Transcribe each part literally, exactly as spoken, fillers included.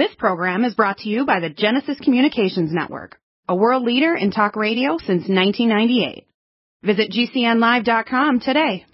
This program is brought to you by the Genesis Communications Network, a world leader in talk radio since nineteen ninety-eight. Visit G C N live dot com today.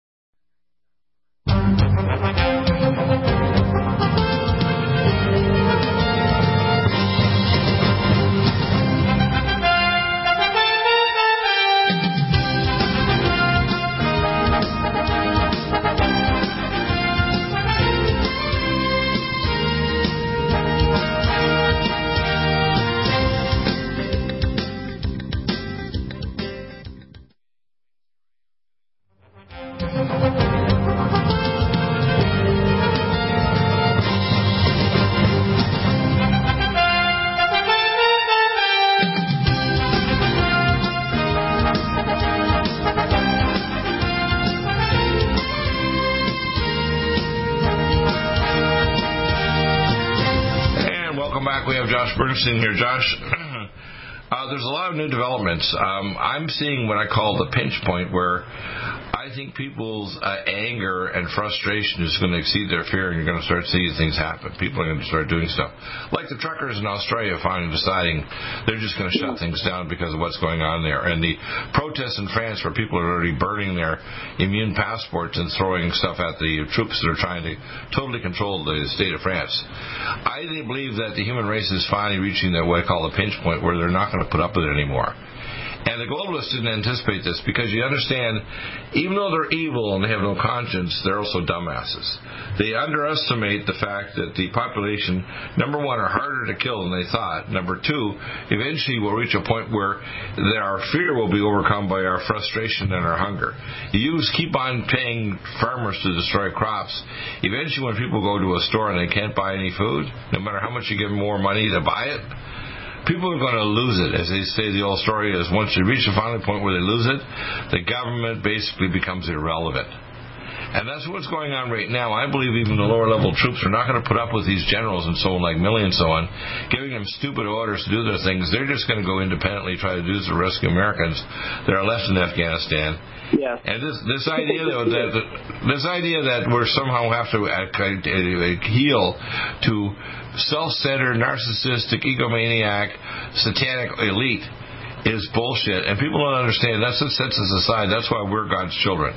We have Josh Bernstein here. Josh, uh, there's a lot of new developments. Um, I'm seeing what I call the pinch point, where I think people's uh, anger and frustration is going to exceed their fear, and you're going to start seeing things happen. People are going to start doing stuff. Like the truckers in Australia finally deciding they're just going to shut things down because of what's going on there. And the protests in France where people are already burning their immune passports and throwing stuff at the troops that are trying to totally control the state of France. I believe that the human race is finally reaching that what I call a pinch point where they're not going to put up with it anymore. And the globalists didn't anticipate this because you understand, even though they're evil and they have no conscience, they're also dumbasses. They underestimate the fact that the population, number one, are harder to kill than they thought. Number two, eventually we'll reach a point where our fear will be overcome by our frustration and our hunger. You keep on paying farmers to destroy crops. Eventually when people go to a store and they can't buy any food, no matter how much you give them more money to buy it, people are going to lose it. As they say, the old story is once you reach the final point where they lose it, the government basically becomes irrelevant. And that's what's going on right now. I believe even the lower-level troops are not going to put up with these generals and so on, like Milley and so on, giving them stupid orders to do their things. They're just going to go independently, try to do this to rescue Americans that are left in Afghanistan. Yeah. And this this idea though that this idea that we're somehow have to heal to self-centered, narcissistic, egomaniac, satanic elite is bullshit, and people don't understand. That's what sets us aside. That's why we're God's children.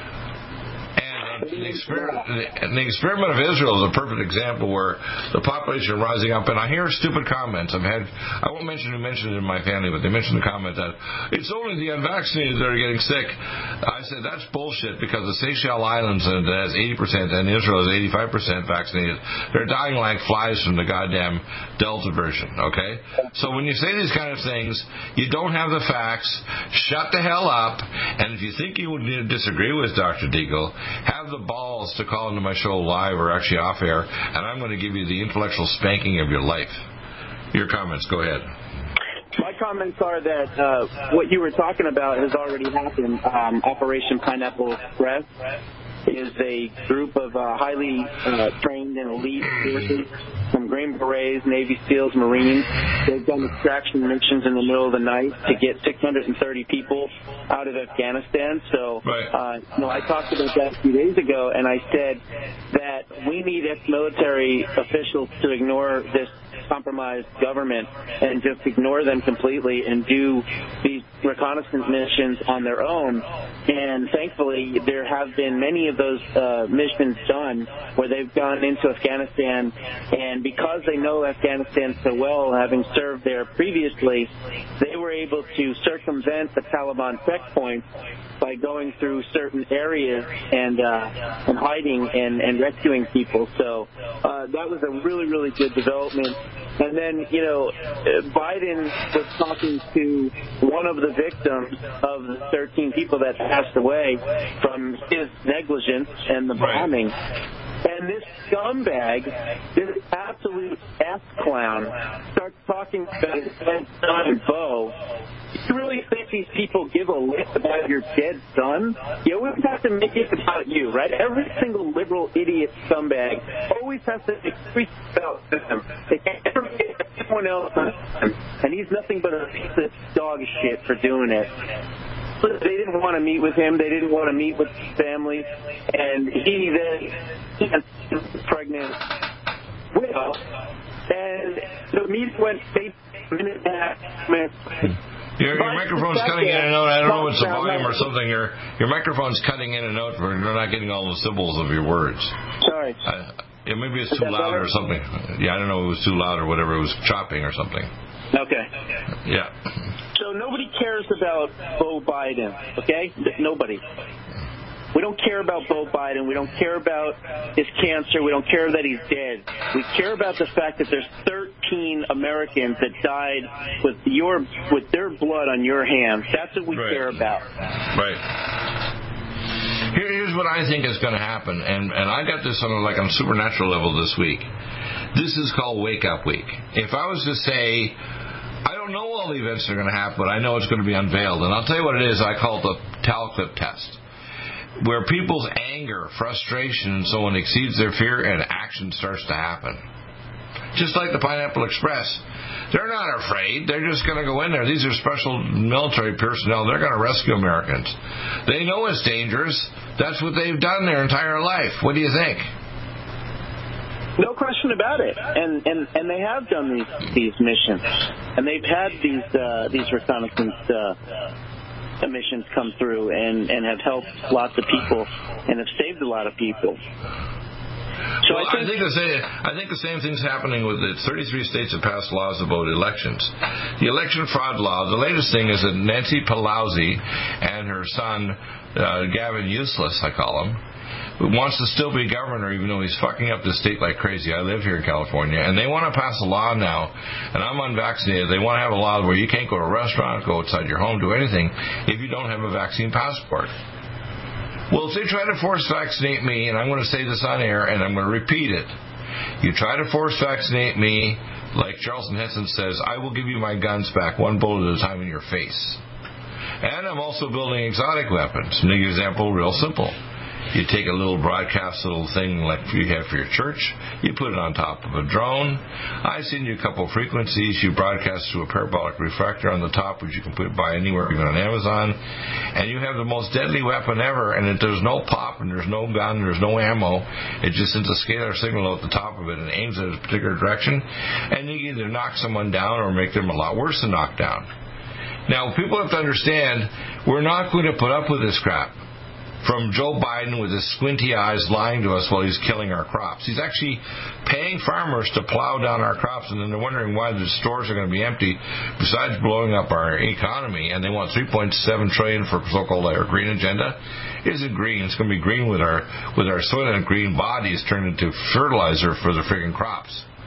The experiment, the experiment of Israel is a perfect example where the population is rising up, and I hear stupid comments. I've had, I won't mention who mentioned it in my family, but they mentioned the comment that it's only the unvaccinated that are getting sick. I said that's bullshit because the Seychelles Islands has eighty percent and Israel is eighty-five percent vaccinated. They're dying like flies from the goddamn Delta version, okay? So when you say these kind of things, you don't have the facts, shut the hell up, and if you think you would disagree with Doctor Deagle, have the balls to call into my show live or actually off air, and I'm going to give you the intellectual spanking of your life. Your comments, go ahead. My comments are that uh, what you were talking about has already happened. Um, Operation Pineapple Express is a group of uh, highly uh, trained and elite forces from Green Berets, Navy SEALs, Marines. They've done extraction missions in the middle of the night to get six hundred thirty people out of Afghanistan. So, right. uh, you know, I talked about that a few days ago, and I said that we need ex-military officials to ignore this compromised government and just ignore them completely and do these reconnaissance missions on their own. And thankfully, there have been many of those uh, missions done where they've gone into Afghanistan, and because they know Afghanistan so well, having served there previously, they were able to circumvent the Taliban checkpoints by going through certain areas and uh, and hiding and, and rescuing people. So uh, that was a really, really good development. And then, you know, Biden was talking to one of the victims of the thirteen people that passed away from his negligence and the bombing. And this scumbag, this absolute ass-clown, starts talking about his son and Bo. You really think these people give a lick about your dead son? You always have to make it about you, right? Every single liberal idiot scumbag always has to make it about them. They can't ever make it anyone else on them. And he's nothing but a piece of dog shit for doing it. They didn't want to meet with him. They didn't want to meet with his family. And he then he got pregnant will. And the media went eight minutes minutes. Your, your microphone's cutting in and out. I don't know if it's the volume or something. Your your microphone's cutting in and out. We're not getting all the symbols of your words. Sorry. Uh, yeah, maybe it's too loud or something. Yeah, I don't know if it was too loud or whatever. It was chopping or something. Okay. Yeah. So nobody cares about Beau Biden, okay? Nobody. We don't care about Beau Biden. We don't care about his cancer. We don't care that he's dead. We care about the fact that there's thirteen Americans that died with your with their blood on your hands. That's what we right. care about. Right. Here, here's what I think is going to happen, and, and I got this on a, like on a supernatural level this week. This is called Wake Up Week. If I was to say, I don't know all the events that are going to happen, but I know it's going to be unveiled, and I'll tell you what it is. I call it the towel clip test, where people's anger, frustration, and so on exceeds their fear, and action starts to happen. Just like the Pineapple Express. They're not afraid. They're just going to go in there. These are special military personnel. They're going to rescue Americans. They know it's dangerous. That's what they've done their entire life. What do you think? No question about it. And and, and they have done these these missions. And they've had these uh, these reconnaissance uh, missions come through and, and have helped lots of people and have saved a lot of people. So well, I think, I think the same. I think the same thing's happening with the thirty-three states that passed laws about elections. The election fraud law. The latest thing is that Nancy Pelosi and her son uh, Gavin Useless, I call him, wants to still be governor even though he's fucking up the state like crazy. I live here in California, and they want to pass a law now, and I'm unvaccinated. They want to have a law where you can't go to a restaurant, go outside your home, do anything if you don't have a vaccine passport. Well, if they try to force vaccinate me, and I'm going to say this on air, and I'm going to repeat it, you try to force vaccinate me, like Charlton Heston says, I will give you my guns back one bullet at a time in your face. And I'm also building exotic weapons. An example, real simple. You take a little broadcast little thing like you have for your church, you put it on top of a drone. I send you a couple of frequencies, you broadcast to a parabolic refractor on the top, which you can put buy anywhere, even on Amazon, and you have the most deadly weapon ever, and it, there's no pop, and there's no gun, and there's no ammo. It just sends a scalar signal at the top of it and aims at a particular direction, and you either knock someone down or make them a lot worse than knocked down. Now, people have to understand, we're not going to put up with this crap. From Joe Biden with his squinty eyes lying to us while he's killing our crops. He's actually paying farmers to plow down our crops, and then they're wondering why the stores are going to be empty, besides blowing up our economy, and they want three point seven trillion dollars for so-called our green agenda. It isn't green. It's going to be green with our with our Soylent Green bodies turned into fertilizer for the friggin' crops.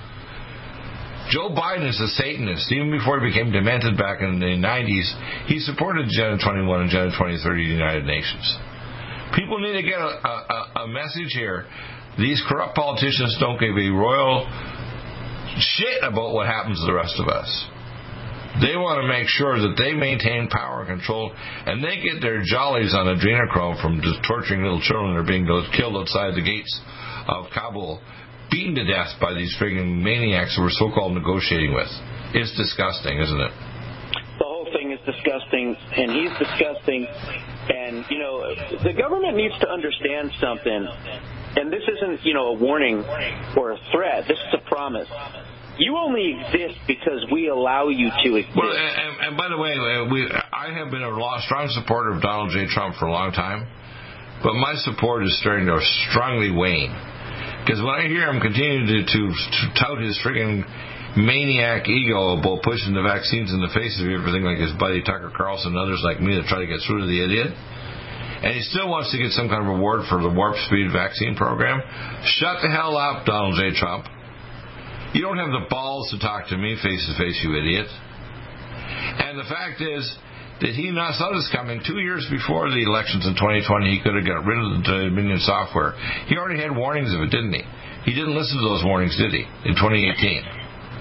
Joe Biden is a Satanist. Even before he became demented back in the nineties, he supported Agenda twenty-one and Agenda twenty thirty of the United Nations. People need to get a, a, a message here. These corrupt politicians don't give a royal shit about what happens to the rest of us. They want to make sure that they maintain power and control, and they get their jollies on adrenochrome from just torturing little children that are being killed outside the gates of Kabul, beaten to death by these friggin' maniacs that we're so-called negotiating with. It's disgusting, isn't it? The whole thing is disgusting, and he's disgusting. And, you know, the government needs to understand something, and this isn't, you know, a warning or a threat. This is a promise. You only exist because we allow you to exist. Well, and, and by the way, we, I have been a strong supporter of Donald J. Trump for a long time, but my support is starting to strongly wane. Because when I hear him continue to, to, to tout his friggin' maniac ego about pushing the vaccines in the faces of everything, like his buddy Tucker Carlson and others like me that try to get through to the idiot, and he still wants to get some kind of reward for the warp speed vaccine program. Shut the hell up, Donald J. Trump. You don't have the balls to talk to me face to face, you idiot. And the fact is that he not saw this coming. Two years before the elections in twenty twenty, he could have got rid of the Dominion software. He already had warnings of it, didn't he? He didn't listen to those warnings, did he, in twenty eighteen?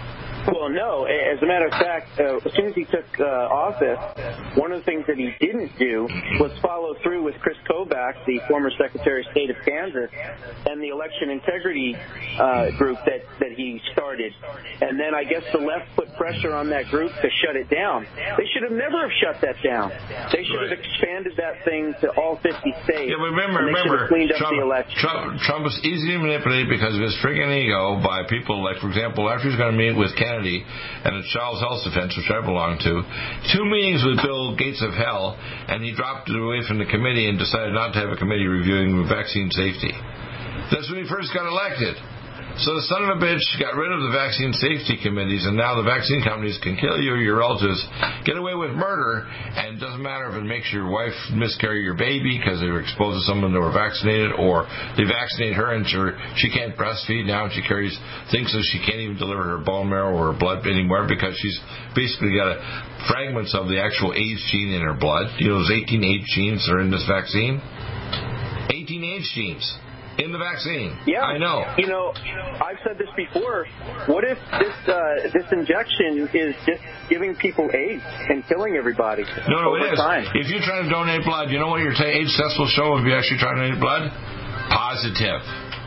Well, no. As a matter of fact, uh, as soon as he took uh, office, one of the things that he didn't do was follow through with Chris Kobach, the former Secretary of State of Kansas, and the election integrity uh, group that, that he started. And then I guess the left put pressure on that group to shut it down. They should have never have shut that down. They should have expanded that thing to all fifty states. Yeah, remember, and they remember, should have cleaned up Trump, the election. Trump, Trump was easy to manipulate because of his friggin' ego by people like, for example, after he was going to meet with Kennedy and the Child's Health Defense, which I belong to, two meetings with Bill Gates of hell, and he dropped it away from the committee and decided not to have a committee reviewing vaccine safety. That's when he first got elected. So the son of a bitch got rid of the vaccine safety committees, and now the vaccine companies can kill you or your relatives, get away with murder, and it doesn't matter if it makes your wife miscarry your baby because they were exposed to someone that were vaccinated, or they vaccinate her and she can't breastfeed now, and she carries things so she can't even deliver her bone marrow or her blood anymore because she's basically got a, fragments of the actual AIDS gene in her blood. You know, those eighteen AIDS genes that are in this vaccine? eighteen AIDS genes. In the vaccine. Yeah, I know. You know, I've said this before. What if this uh, this injection is just giving people AIDS and killing everybody? No, no, over it is. Time? If you're trying to donate blood, you know what your t- AIDS test will show if you actually try to donate blood? Positive.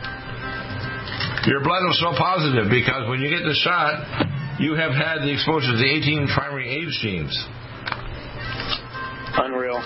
Your blood will show positive because when you get the shot, you have had the exposure to the eighteen primary AIDS genes. Unreal.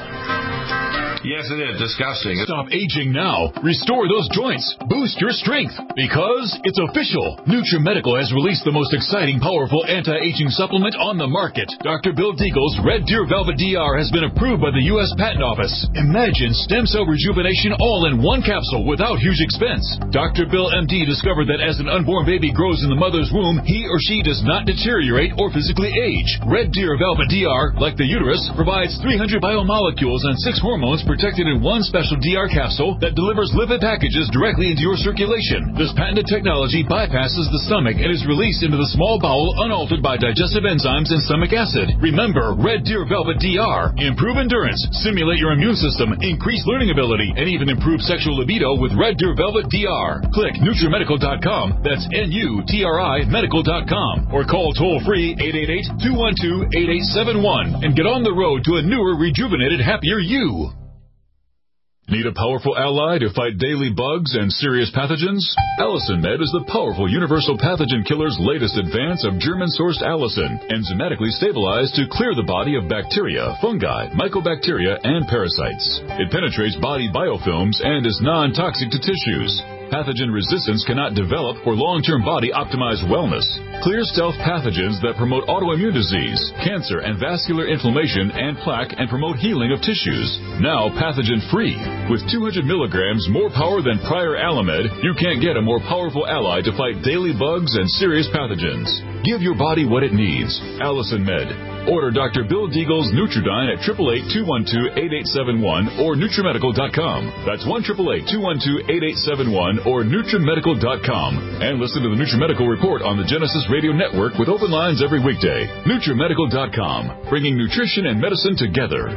Yes, it is. Disgusting. Stop aging now. Restore those joints. Boost your strength. Because it's official. NutriMedical has released the most exciting, powerful anti-aging supplement on the market. Doctor Bill Deagle's Red Deer Velvet D R has been approved by the U S Patent Office. Imagine stem cell rejuvenation all in one capsule without huge expense. Doctor Bill M D discovered that as an unborn baby grows in the mother's womb, he or she does not deteriorate or physically age. Red Deer Velvet D R, like the uterus, provides three hundred biomolecules and six hormones protected in one special D R capsule that delivers lipid packages directly into your circulation. This patented technology bypasses the stomach and is released into the small bowel unaltered by digestive enzymes and stomach acid. Remember, Red Deer Velvet D R. Improve endurance, stimulate your immune system, increase learning ability, and even improve sexual libido with Red Deer Velvet D R. Click NutriMedical dot com. That's N U T R I medical dot com. Or call toll-free eight eight eight, two one two, eight eight seven one and get on the road to a newer, rejuvenated, happier you. Need a powerful ally to fight daily bugs and serious pathogens? Allicin Med is the powerful universal pathogen killer's latest advance of German-sourced allicin, enzymatically stabilized to clear the body of bacteria, fungi, mycobacteria, and parasites. It penetrates body biofilms and is non-toxic to tissues. Pathogen resistance cannot develop for long-term body-optimized wellness. Clear stealth pathogens that promote autoimmune disease, cancer, and vascular inflammation and plaque and promote healing of tissues. Now pathogen-free. With two hundred milligrams more power than prior Alamed, you can't get a more powerful ally to fight daily bugs and serious pathogens. Give your body what it needs. Allicin Med. Order Doctor Bill Deagle's Nutridyne at eight eight eight, two one two, eight eight seven one or NutriMedical dot com. That's one eight eight eight, two one two, eight eight seven one or NutriMedical dot com. And listen to the NutriMedical Report on the Genesis Radio Network with open lines every weekday. NutriMedical dot com, bringing nutrition and medicine together.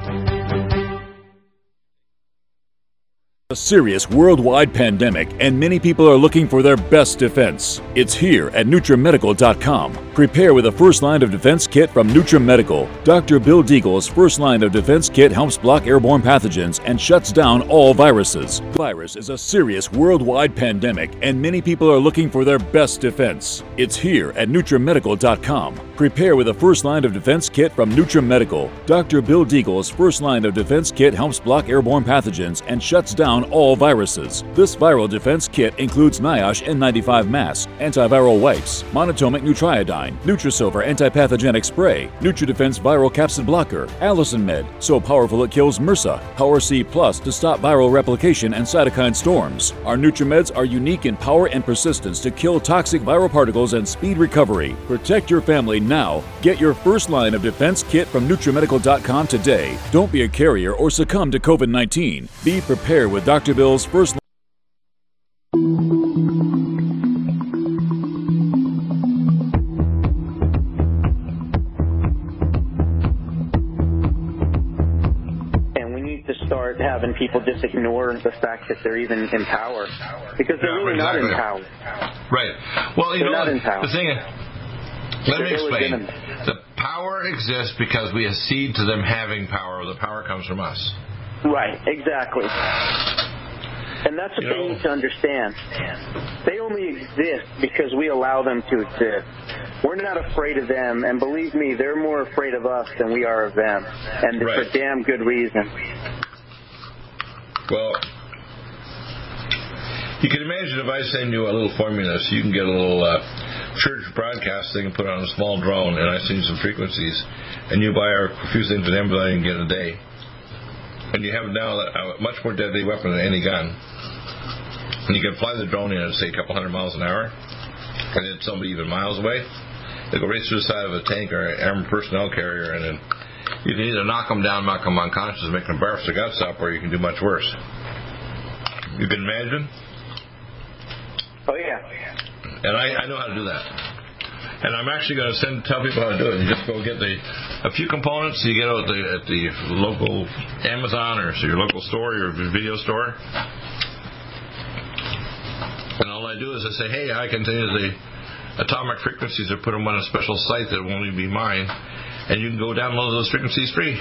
A serious worldwide pandemic, and many people are looking for their best defense. It's here at NutriMedical dot com. Prepare with a first line of defense kit from NutriMedical. Doctor Bill Deagle's first line of defense kit helps block airborne pathogens and shuts down all viruses. The virus is a serious worldwide pandemic, and many people are looking for their best defense. It's here at NutriMedical dot com. Prepare with a first line of defense kit from NutriMedical. Doctor Bill Deagle's first line of defense kit helps block airborne pathogens and shuts down all viruses. This viral defense kit includes NIOSH N ninety-five mask, antiviral wipes, monatomic Nutriodine, Nutrisilver antipathogenic spray, NutriDefense viral capsid blocker, Allicin Med, so powerful it kills MRSA, Power C Plus to stop viral replication and cytokine storms. Our NutriMeds are unique in power and persistence to kill toxic viral particles and speed recovery. Protect your family now. Get your first line of defense kit from NutriMedical dot com today. Don't be a carrier or succumb to COVID nineteen. Be prepared with Doctor Bill's first having people just ignore the fact that they're even in power, because they're yeah, really exactly. not in power. Right. Well, you they're know, not in power. the thing is, Let me explain. The power exists because we accede to them having power. The power comes from us. Right, exactly. And that's what you they know, need to understand. They only exist because we allow them to exist. We're not afraid of them, and believe me, they're more afraid of us than we are of them, and right. for damn good reason. Well, you can imagine if I send you a little formula so you can get a little uh, church broadcast thing and put on a small drone, and I send you some frequencies, and you buy our few things at Amazon and get a day, and you have now a much more deadly weapon than any gun, and you can fly the drone in at, say, a couple hundred miles an hour, and hit somebody even miles away. They go right through the side of a tank or an armored personnel carrier, and then you can either knock them down, knock them unconscious, make them barf their guts up, or you can do much worse. You can imagine? Oh, yeah. And I, I know how to do that. And I'm actually going to send tell people how to do it. You just go get the a few components you get out at the, at the local Amazon or so your local store, your video store. And all I do is I say, hey, I can tell you the atomic frequencies or put them on a special site that won't even be mine. And you can go download those frequencies free.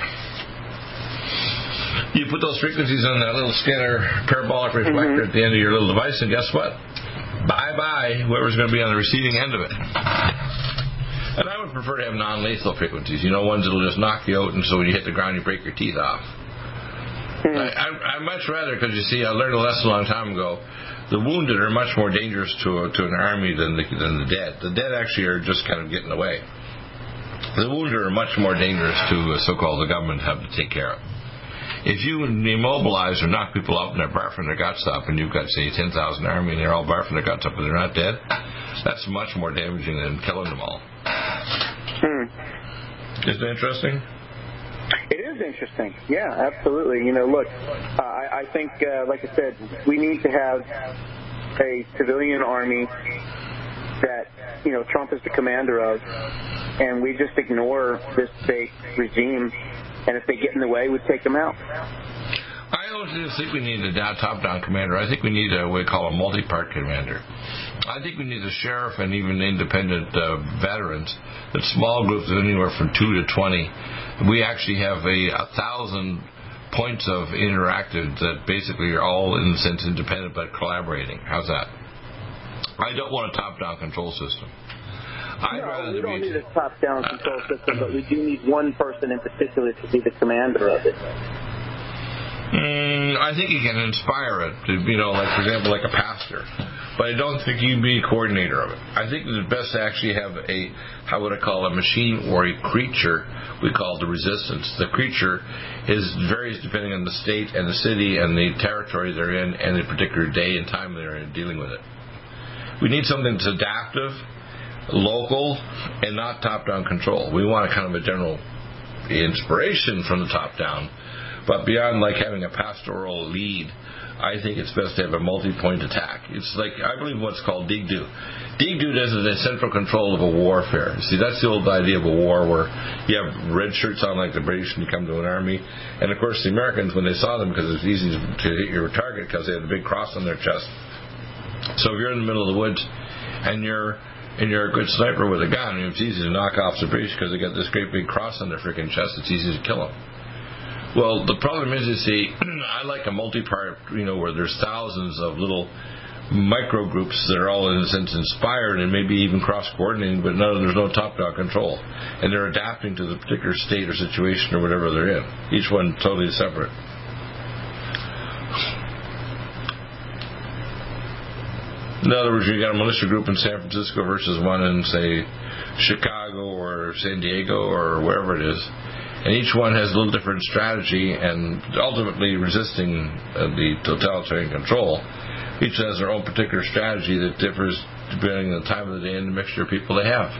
You put those frequencies on that little scanner parabolic reflector mm-hmm. at the end of your little device, and guess what? Bye-bye, whoever's going to be on the receiving end of it. And I would prefer to have non-lethal frequencies, you know, ones that will just knock you out, and so when you hit the ground, you break your teeth off. Hmm. I, I, I'd much rather, because you see, I learned a lesson a long time ago, the wounded are much more dangerous to, to an army than the, than the dead. The dead actually are just kind of getting away. The wounded are much more dangerous to uh, so-called the government have to take care of. If you immobilize or knock people up and they're barfing their guts up, and you've got, say, ten thousand army and they're all barfing their guts up and they're not dead, that's much more damaging than killing them all. Hmm. Isn't it interesting? It is interesting. Yeah, absolutely. You know, look, uh, I, I think, uh, like I said, we need to have a civilian army that, you know, Trump is the commander of, and we just ignore this fake regime. And if they get in the way, we take them out. I don't think we need a top-down commander. I think we need a, what we call a multi-part commander. I think we need a sheriff and even independent uh, veterans, that small groups of anywhere from two to twenty. We actually have a, a thousand points of interactive that basically are all, in a sense, independent but collaborating. How's that? I don't want a top-down control system. I'd no, rather we don't be, need a top-down control system, but we do need one person in particular to be the commander of it. Mm, I think you can inspire it, to, you know, like, for example, like a pastor. But I don't think you can be a coordinator of it. I think it's best to actually have a, how would I call it, a machine or a creature we call the resistance. The creature is varies depending on the state and the city and the territory they're in and the particular day and time they're in dealing with it. We need something that's adaptive, local, and not top-down control. We want a kind of a general inspiration from the top down, but beyond like having a pastoral lead, I think it's best to have a multi-point attack. It's like, I believe what's called D G D U. D G D U does it in central control of a warfare. See, that's the old idea of a war where you have red shirts on like the British and you come to an army. And of course the Americans, when they saw them, because it's easy to hit your target because they had a big cross on their chest. So if you're in the middle of the woods and you're and you're a good sniper with a gun, it's easy to knock off the British because they got this great big cross on their freaking chest. It's easy to kill them. Well, the problem is, you see, I like a multi-part, you know, where there's thousands of little micro groups that are all, in a sense, inspired and maybe even cross-coordinating, but no, there's no top-down control. And they're adapting to the particular state or situation or whatever they're in. Each one totally separate. In other words, you got a militia group in San Francisco versus one in, say, Chicago or San Diego or wherever it is. And each one has a little different strategy and ultimately resisting uh, the totalitarian control. Each has their own particular strategy that differs depending on the time of the day and the mixture of people they have.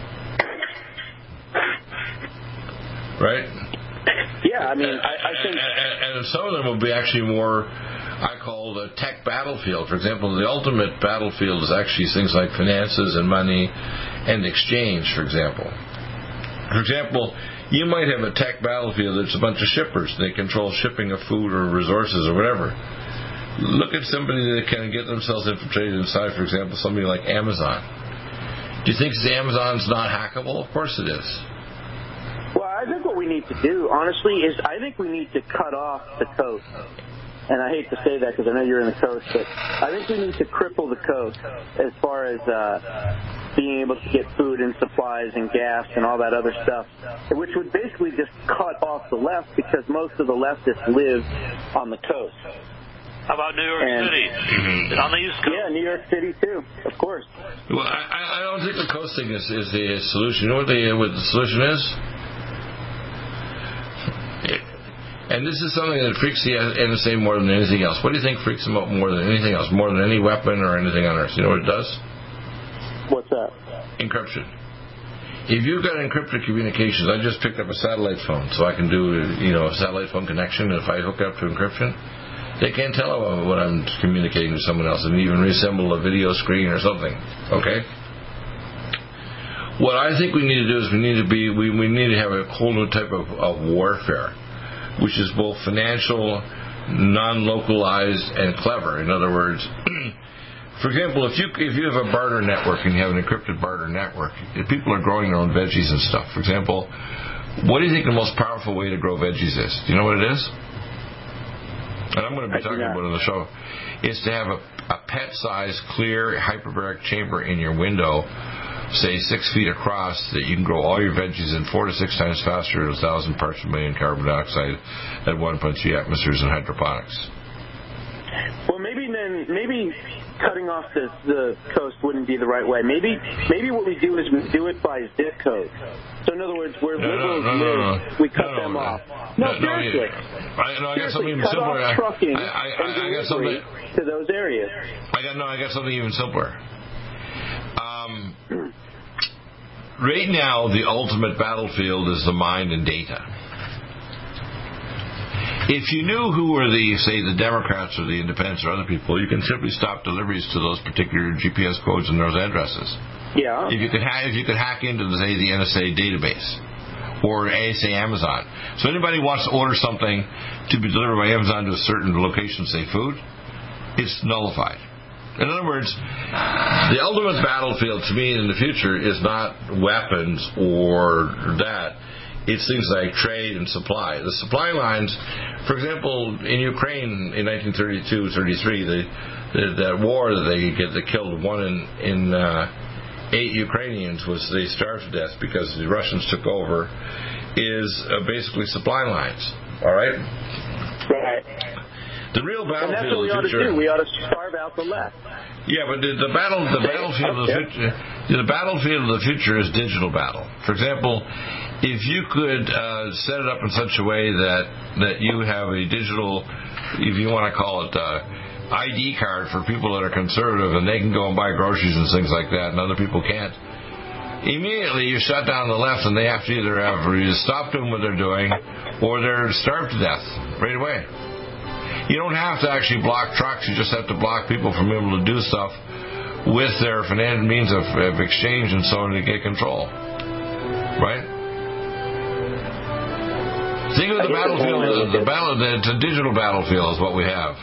Right? Yeah, I mean, I, I think... And, and, and some of them will be actually more, I call the tech battlefield. For example, the ultimate battlefield is actually things like finances and money and exchange, for example. For example, you might have a tech battlefield that's a bunch of shippers. They control shipping of food or resources or whatever. Look at somebody that can get themselves infiltrated inside, for example, somebody like Amazon. Do you think Amazon's not hackable? Of course it is. Well, I think what we need to do, honestly, is I think we need to cut off the coast. And I hate to say that because I know you're in the coast, but I think we need to cripple the coast as far as uh, being able to get food and supplies and gas and all that other stuff, which would basically just cut off the left because most of the leftists live on the coast. How about New York and, City? Mm-hmm. On the East Coast? Yeah, New York City, too, of course. Well, I, I don't think the coast thing is, is the solution. You know what the, what the solution is? And this is something that freaks the N S A more than anything else. What do you think freaks them out more than anything else? More than any weapon or anything on Earth? You know what it does? What's that? Encryption. If you've got encrypted communications, I just picked up a satellite phone, so I can do, you know, a satellite phone connection. And if I hook up to encryption, they can't tell what I'm communicating to someone else and even reassemble a video screen or something. Okay? What I think we need to do is we need to be we, we need to have a whole new type of, of warfare, which is both financial, non-localized, and clever. In other words, for example, if you if you have a barter network and you have an encrypted barter network, if people are growing their own veggies and stuff. For example, what do you think the most powerful way to grow veggies is? Do you know what it is? And I'm going to be talking about it on the show. Is to have a, a pet-sized, clear, hyperbaric chamber in your window, say six feet across, that you can grow all your veggies in four to six times faster at a thousand parts per million carbon dioxide at one point three atmospheres in hydroponics. Well, maybe then, maybe cutting off the, the coast wouldn't be the right way. Maybe maybe what we do is we do it by zip code. So in other words, where no, liberals no, no, no, live, no. we cut no, them no, off. No, No, seriously. No, I, no, I got something even cut simpler. Off trucking I, I, I, and I got something to those areas. I got no. I got something even simpler. Um, right now, the ultimate battlefield is the mind and data. If you knew who were the, say, the Democrats or the Independents or other people, you can simply stop deliveries to those particular G P S codes and those addresses. Yeah. If you could ha- if you could hack into, the, say, the N S A database or, say, Amazon. So anybody wants to order something to be delivered by Amazon to a certain location, say food, it's nullified. In other words, the ultimate battlefield to me in the future is not weapons or that. It's things like trade and supply. The supply lines, for example, in Ukraine in nineteen thirty-two thirty-three, the, the, that war that they get that killed one in, in uh, eight Ukrainians was they starved to death because the Russians took over, is uh, basically supply lines. All right? Right. The real battlefield and that's what we of the future. ought to do. We ought to starve out the left. Yeah, but the, the battle, the battlefield of the future, the battlefield of the future is digital battle. For example, if you could uh, set it up in such a way that that you have a digital, if you want to call it, uh, I D card for people that are conservative, and they can go and buy groceries and things like that, and other people can't. Immediately, you shut down the left, and they have to either have either stop doing what they're doing, or they're starved to death right away. You don't have to actually block trucks. You just have to block people from being able to do stuff with their financial means of, of exchange and so on to get control. Right? Think of the battlefield. The, the battle. The digital battlefield is what we have.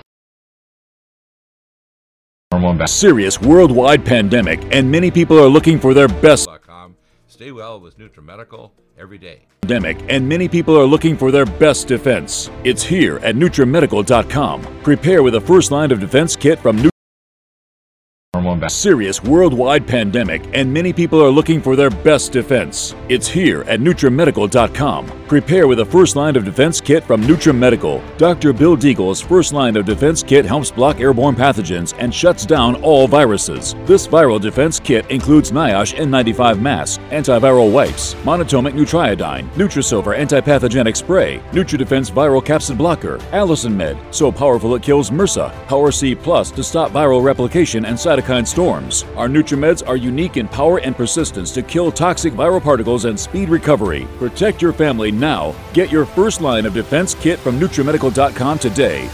Serious worldwide pandemic, and many people are looking for their best. Stay well with NutriMedical every day. Pandemic, and many people are looking for their best defense. It's here at NutriMedical dot com. Prepare with a first line of defense kit from Nutri- Serious worldwide pandemic, and many people are looking for their best defense. It's here at NutriMedical dot com. Prepare with a first line of defense kit from NutriMedical. Doctor Bill Deagle's first line of defense kit helps block airborne pathogens and shuts down all viruses. This viral defense kit includes NIOSH N ninety-five mask, antiviral wipes, monatomic Nutriodine, Nutrisilver antipathogenic spray, NutriDefense viral capsid blocker, Allison Med, so powerful it kills MRSA, Power C Plus to stop viral replication and cytokine storms. Our NutriMeds are unique in power and persistence to kill toxic viral particles and speed recovery. Protect your family now. Get your first line of defense kit from NutriMedical dot com today.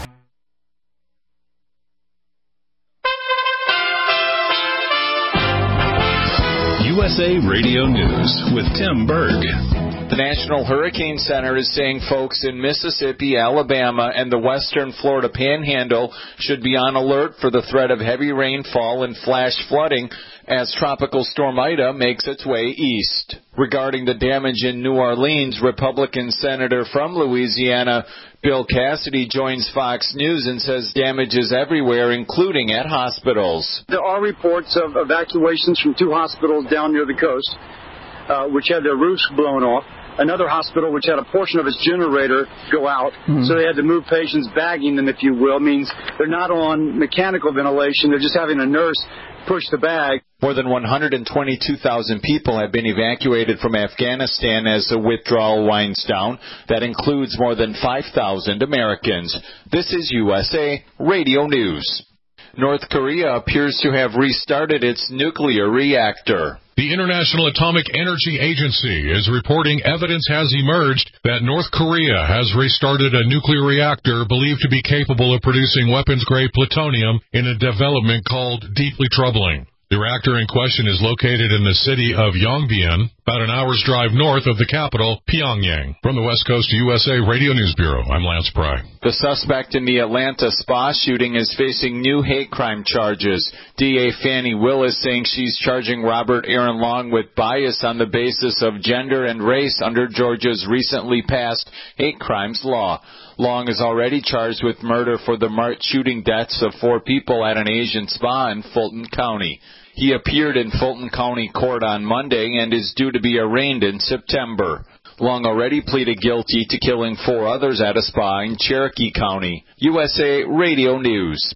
U S A Radio News with Tim Berg. The National Hurricane Center is saying folks in Mississippi, Alabama, and the western Florida Panhandle should be on alert for the threat of heavy rainfall and flash flooding as Tropical Storm Ida makes its way east. Regarding the damage in New Orleans, Republican Senator from Louisiana Bill Cassidy joins Fox News and says damage is everywhere, including at hospitals. There are reports of evacuations from two hospitals down near the coast, uh, which had their roofs blown off. Another hospital which had a portion of its generator go out, mm-hmm. so they had to move patients, bagging them, if you will. Means they're not on mechanical ventilation, they're just having a nurse push the bag. More than one hundred twenty-two thousand people have been evacuated from Afghanistan as the withdrawal winds down. That includes more than five thousand Americans. This is U S A Radio News. North Korea appears to have restarted its nuclear reactor. The International Atomic Energy Agency is reporting evidence has emerged that North Korea has restarted a nuclear reactor believed to be capable of producing weapons-grade plutonium in a development called deeply troubling. The reactor in question is located in the city of Yongbyon, about an hour's drive north of the capital, Pyongyang. From the West Coast U S A Radio News Bureau, I'm Lance Pry. The suspect in the Atlanta spa shooting is facing new hate crime charges. D A Fannie Willis saying she's charging Robert Aaron Long with bias on the basis of gender and race under Georgia's recently passed hate crimes law. Long is already charged with murder for the March shooting deaths of four people at an Asian spa in Fulton County. He appeared in Fulton County Court on Monday and is due to be arraigned in September. Long already pleaded guilty to killing four others at a spa in Cherokee County. U S A Radio News.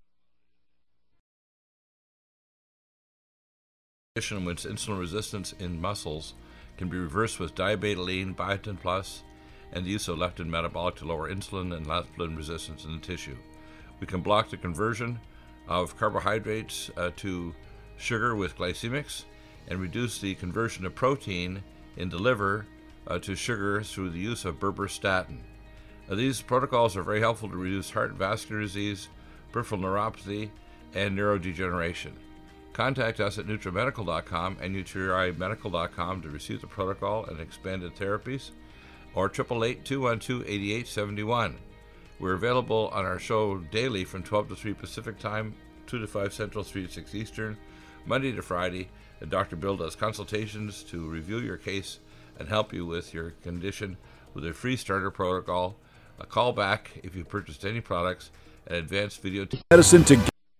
Which insulin resistance in muscles can be reversed with diabetoline, biotin plus, and the use of leptin metabolic to lower insulin and leptin resistance in the tissue. We can block the conversion of carbohydrates uh, to sugar with glycemics and reduce the conversion of protein in the liver uh, to sugar through the use of berberstatin. Uh, these protocols are very helpful to reduce heart and vascular disease, peripheral neuropathy, and neurodegeneration. Contact us at NutriMedical dot com and Nutri Medical dot com to receive the protocol and expanded therapies, or eight eight eight, two one two, eight eight seven one. We're available on our show daily from twelve to three Pacific Time, two to five Central, three to six Eastern, Monday to Friday. And Doctor Bill does consultations to review your case and help you with your condition with a free starter protocol, a call back if you purchased any products, and advanced video t- medicine to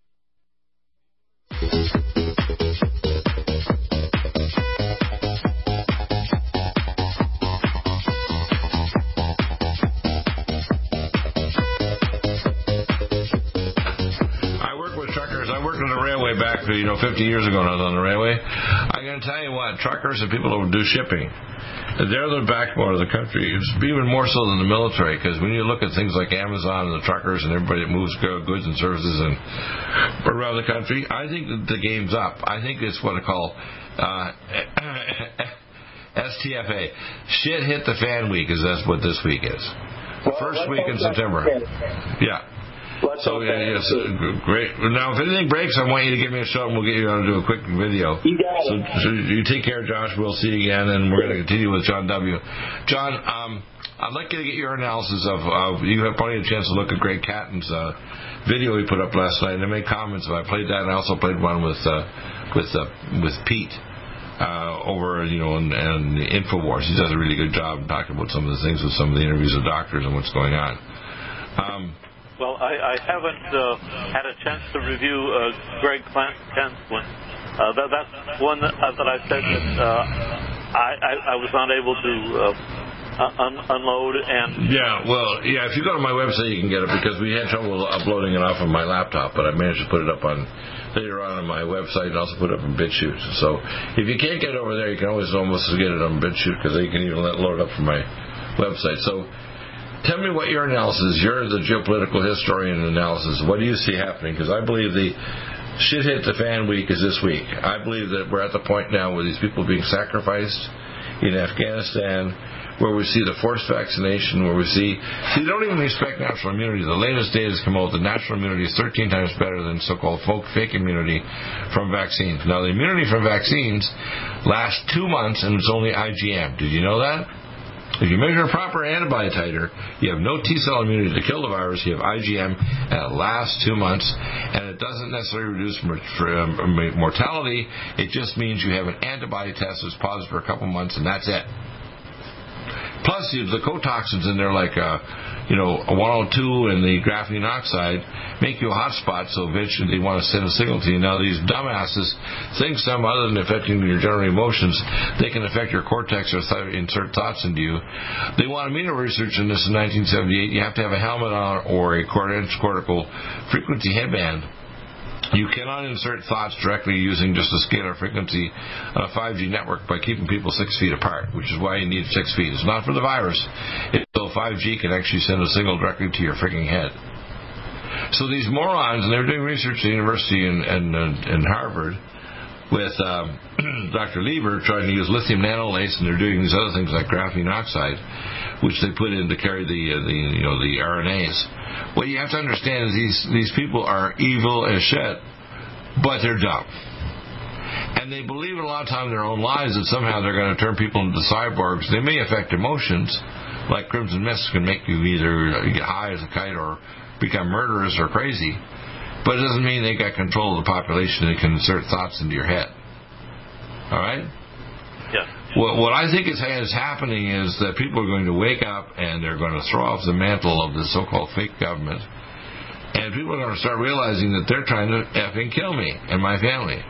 back, you know, fifty years ago when I was on the railway. I'm going to tell you what, truckers and people who do shipping, they're the backbone of the country. It's even more so than the military, because when you look at things like Amazon and the truckers and everybody that moves goods and services and around the country, I think that the game's up. I think it's what I call uh, S T F A. Shit hit the fan week, is that's what this week is. The first week in September. Yeah. So, yeah, yes, great. Now, if anything breaks, I want you to give me a shout, and we'll get you on to do a quick video. You got so, it. so you take care, Josh. We'll see you again, and we're going to continue with John W. John, um, I'd like you to get your analysis of, uh, you have plenty of chance to look at Greg Catton's uh, video he put up last night, and I made comments. I played that, and I also played one with uh, with uh, with Pete uh, over, you know, and, and the InfoWars. He does a really good job talking about some of the things with some of the interviews with doctors and what's going on. Um, Well, I, I haven't uh, had a chance to review uh, Greg Kent's one. Uh, that, that's one that, uh, that I said that uh, I, I, I was not able to uh, un- unload. And yeah, well, yeah, if you go to my website, you can get it, because we had trouble uploading it off of my laptop, but I managed to put it up on later on on my website and also put it up on BitChute. So if you can't get it over there, you can always almost get it on BitChute, because you can even let, load it up from my website. So tell me what your analysis is. You're the geopolitical historian analysis. What do you see happening? Because I believe the shit hit the fan week is this week. I believe that we're at the point now where these people are being sacrificed in Afghanistan, where we see the forced vaccination, where we see... See, they don't even respect natural immunity. The latest data has come out that natural immunity is thirteen times better than so-called fake immunity from vaccines. Now, the immunity from vaccines lasts two months, and it's only I G M. Did you know that? If you measure a proper antibody titer, you have no T-cell immunity to kill the virus. You have I G M, and it lasts two months, and it doesn't necessarily reduce mortality. It just means you have an antibody test that's positive for a couple months, and that's it. Plus, the cotoxins in there, like uh, you know, one oh two and the graphene oxide, make you a hot spot, so eventually they want to send a signal to you. Now, these dumbasses think some other than affecting your general emotions, they can affect your cortex or th- insert thoughts into you. They wanted me to research in this in nineteen seventy-eight. You have to have a helmet on or a cortical frequency headband. You cannot insert thoughts directly using just a scalar frequency on a five G network by keeping people six feet apart, which is why you need six feet. It's not for the virus. It's so five G can actually send a signal directly to your freaking head. So these morons, and they're doing research at the university in, in, in Harvard with um, Doctor Lieber trying to use lithium nanolace, and they're doing these other things like graphene oxide, which they put in to carry the uh, the you know the R N As. What you have to understand is these these people are evil as shit, but they're dumb, and they believe a lot of time in their own lives that somehow they're going to turn people into cyborgs. They may affect emotions, like Crimson Mist can make you either get high as a kite or become murderous or crazy. But it doesn't mean they got control of the population. They can insert thoughts into your head. All right? Yeah. What, what I think is, is happening is that people are going to wake up and they're going to throw off the mantle of the so-called fake government. And people are going to start realizing that they're trying to effing kill me and my family.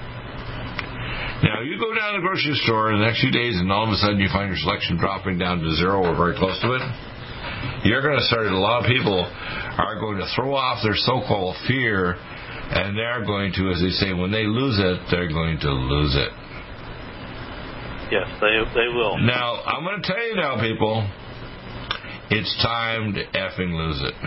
Now, you go down to the grocery store in the next few days and all of a sudden you find your selection dropping down to zero or very close to it. You're going to start, a lot of people are going to throw off their so-called fear, and they're going to, as they say, when they lose it, they're going to lose it. Yes, they they will. Now, I'm going to tell you now, people, it's time to effing lose it.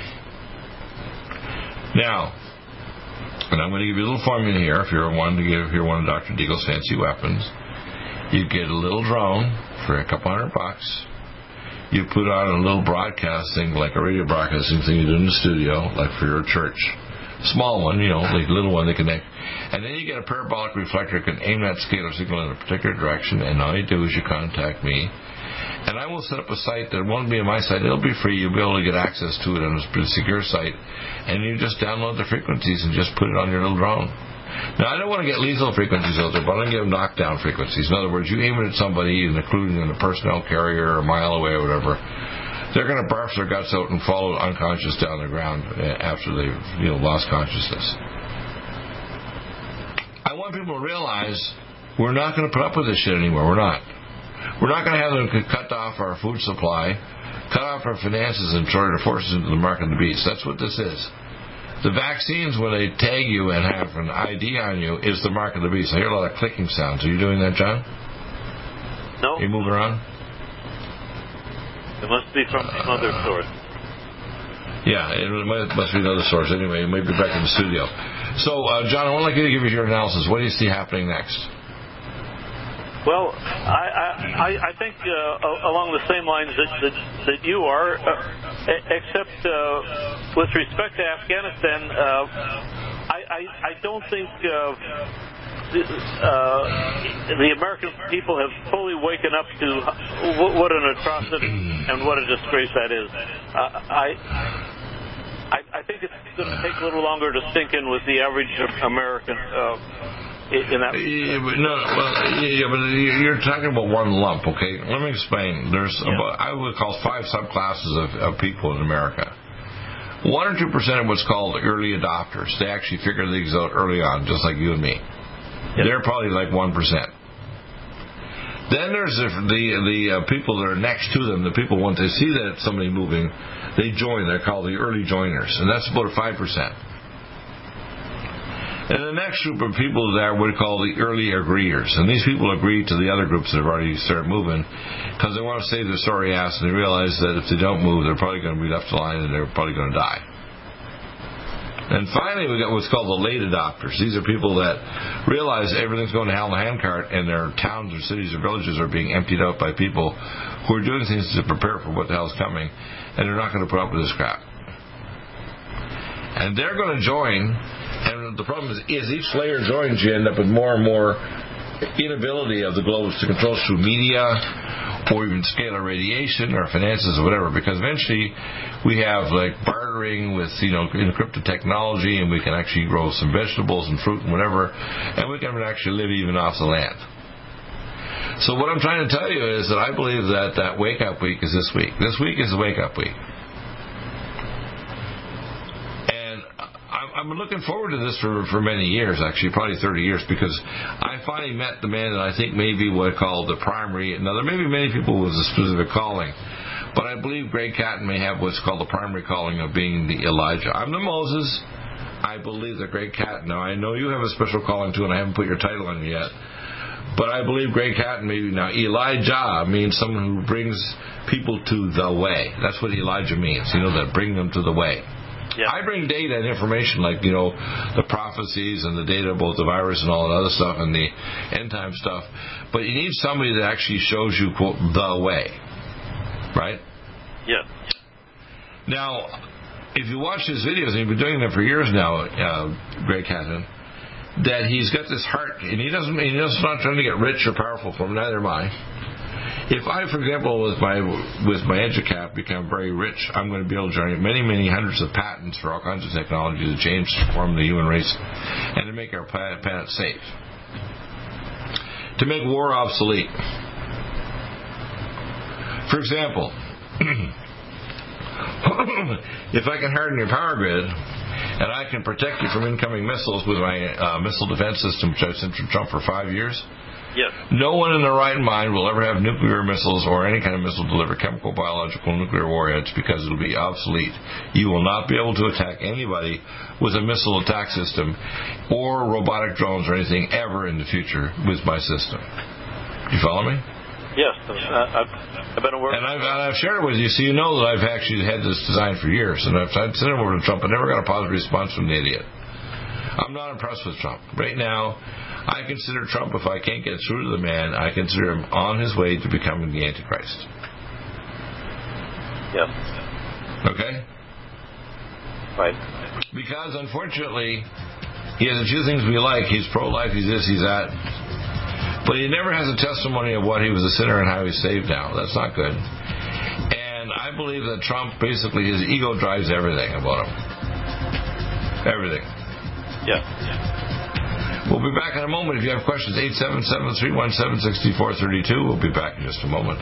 Now, and I'm going to give you a little formula here. If you're one to give, if you're one of Doctor Deagle's fancy weapons, you get a little drone for a couple hundred bucks. You put on a little broadcasting, like a radio broadcasting thing you do in the studio, like for your church. Small one, you know, like a little one they connect. And then you get a parabolic reflector that can aim that scalar signal in a particular direction, and all you do is you contact me. And I will set up a site that won't be on my site. It'll be free. You'll be able to get access to it on a secure site. And you just download the frequencies and just put it on your little drone. Now, I don't want to get lethal frequencies out there, but I'm going to give them knockdown frequencies. In other words, you aim it at somebody, including in a personnel carrier or a mile away or whatever, they're going to barf their guts out and fall unconscious down the ground after they've you know, lost consciousness. I want people to realize we're not going to put up with this shit anymore. We're not. We're not going to have them cut off our food supply, cut off our finances, and try to force us into the mark of the beast. That's what this is. The vaccines, when they tag you and have an I D on you, is the mark of the beast. I hear a lot of clicking sounds. Are you doing that, John? No. Are you moving around? It must be from some other source. Yeah, it must be another source. Anyway, it may be back in the studio. So, uh, John, I would like you to give us your analysis. What do you see happening next? Well, I I, I think uh, along the same lines that that, that you are, uh, except uh, with respect to Afghanistan, uh, I, I I don't think uh, uh, the American people have fully waken up to what an atrocity and what a disgrace that is. Uh, I. I, I think it's going to take a little longer to sink in with the average American uh, in that. Yeah, but no, well, yeah, but you're talking about one lump, okay? Let me explain. There's yeah. about, I would call five subclasses of, of people in America. One or two percent of what's called early adopters. They actually figure things out early on, just like you and me. Yeah. They're probably like one percent. Then there's the the, the uh, people that are next to them. The people, once they see that it's somebody moving, they join. They're called the early joiners, and that's about five percent. And the next group of people that we call the early agreeers, and these people agree to the other groups that have already started moving because they want to save their sorry ass, and they realize that if they don't move, they're probably going to be left alive and they're probably going to die. And finally, we got what's called the late adopters. These are people that realize everything's going to hell in a handcart, and their towns or cities or villages are being emptied out by people who are doing things to prepare for what the hell's coming, and they're not going to put up with this crap. And they're going to join, and the problem is, as each layer joins, you end up with more and more inability of the globalists to control us through media or even scalar radiation or finances or whatever, because eventually we have like bartering with, you know, encrypted technology, and we can actually grow some vegetables and fruit and whatever, and we can actually live even off the land. So what I'm trying to tell you is that I believe that that wake-up week is this week. This week is the wake-up week. I've been looking forward to this for, for many years, actually, probably thirty years, because I finally met the man that I think may be what I call the primary. Now, there may be many people with a specific calling, but I believe Greg Catton may have what's called the primary calling of being the Elijah. I'm the Moses. I believe that Greg Catton, now I know you have a special calling too, and I haven't put your title on it yet, but I believe Greg Catton maybe now. Elijah means someone who brings people to the way. That's what Elijah means, you know, that bring them to the way. Yeah. I bring data and information like, you know, the prophecies and the data about the virus and all that other stuff and the end time stuff. But you need somebody that actually shows you, quote, the way. Right? Yeah. Now, if you watch his videos, and you've been doing them for years now, uh, Greg Catton, that he's got this heart, and he doesn't, he's not trying to get rich or powerful from, neither am I. If I, for example, with my with my EduCap become very rich, I'm going to be able to generate many, many hundreds of patents for all kinds of technology to change the form of the human race and to make our planet safe, to make war obsolete. For example, if I can harden your power grid and I can protect you from incoming missiles with my uh, missile defense system, which I've sent from Trump for five years, yes. No one in their right mind will ever have nuclear missiles or any kind of missile deliver chemical, biological, nuclear warheads because it'll be obsolete. You will not be able to attack anybody with a missile attack system or robotic drones or anything ever in the future with my system. You follow me? Yes. Uh, I've, I've been aware. And I've, and I've shared it with you so you know that I've actually had this design for years. And I've, I've sent it over to Trump. I never got a positive response from the idiot. I'm not impressed with Trump. Right now, I consider Trump, if I can't get through to the man, I consider him on his way to becoming the Antichrist. Yes. Okay? Right. Because, unfortunately, he has a few things we like. He's pro-life, he's this, he's that. But he never has a testimony of what he was a sinner and how he's saved now. That's not good. And I believe that Trump, basically, his ego drives everything about him. Everything. Yeah. We'll be back in a moment. If you have questions, eight seven seven, three one seven, six four three two. We'll be back in just a moment.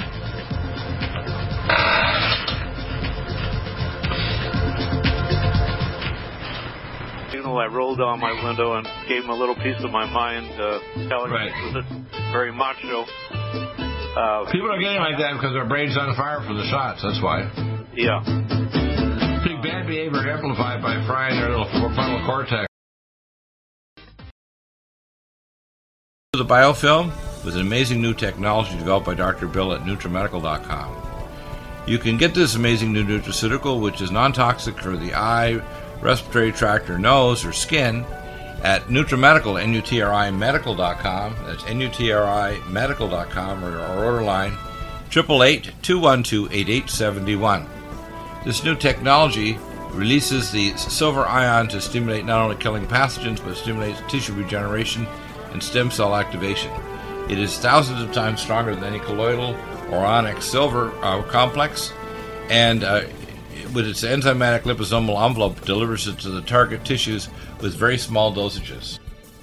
You know, I rolled down my window and gave him a little piece of my mind, uh, telling right. him that it's very macho. Uh, People are getting like that because their brain's on fire from the shots. That's why. Yeah. Big bad behavior amplified by frying their little frontal cortex. The biofilm was an amazing new technology developed by Doctor Bill at NutriMedical dot com. You can get this amazing new nutraceutical, which is non-toxic for the eye, respiratory tract, or nose, or skin, at NutriMedical, N U T R I Medical dot com. That's N U T R I Medical dot com, or our order line, eight eight eight, two one two, eight eight seven one. This new technology releases the silver ion to stimulate not only killing pathogens, but stimulates tissue regeneration and stem cell activation. It is thousands of times stronger than any colloidal or onyx silver uh, complex, and uh, with its enzymatic liposomal envelope delivers it to the target tissues with very small dosages.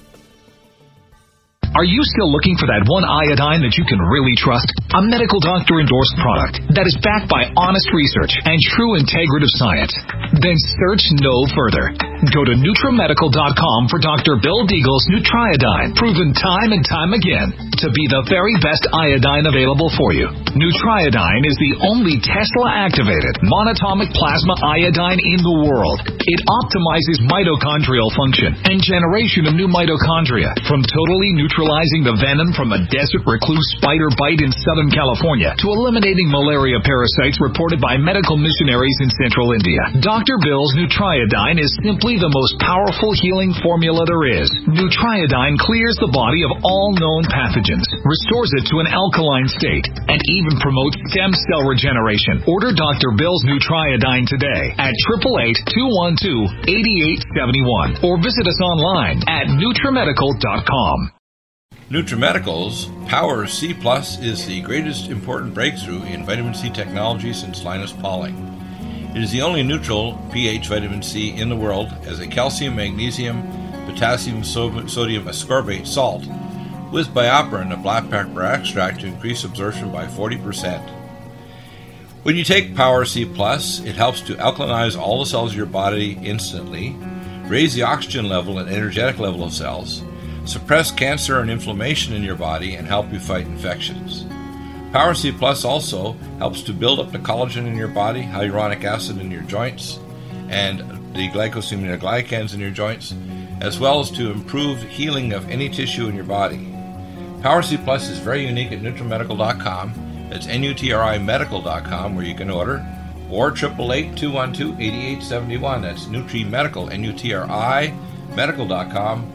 Are you still looking for that one iodine that you can really trust? A medical doctor endorsed product that is backed by honest research and true integrative science? Then search no further. Go to NutriMedical dot com for Doctor Bill Deagle's Nutriodine, proven time and time again to be the very best iodine available for you. Nutriodine is the only Tesla-activated monatomic plasma iodine in the world. It optimizes mitochondrial function and generation of new mitochondria, from totally neutralizing the venom from a desert recluse spider bite in Southern California to eliminating malaria parasites reported by medical missionaries in Central India. Doctor Bill's Nutriodine is simply the most powerful healing formula there is. Nutriodine clears the body of all known pathogens, restores it to an alkaline state, and even promotes stem cell regeneration. Order Doctor Bill's Nutriodine today at eight eight eight, two one two, eight eight seven one or visit us online at NutriMedical dot com. NutriMedical's Power C Plus is the greatest important breakthrough in vitamin C technology since Linus Pauling. It is the only neutral pH vitamin C in the world as a calcium, magnesium, potassium, sodium ascorbate salt with BioPerine, a black pepper extract, to increase absorption by forty percent. When you take Power C Plus, it helps to alkalinize all the cells of your body instantly, raise the oxygen level and energetic level of cells, suppress cancer and inflammation in your body, and help you fight infections. Power C Plus also helps to build up the collagen in your body, hyaluronic acid in your joints, and the glycosaminoglycans in your joints, as well as to improve healing of any tissue in your body. Power C Plus is very unique at NutriMedical dot com. That's N U T R I medical dot com where you can order, or eight eight eight, two one two, eight eight seven one. That's NutriMedical, N U T R I medical dot com.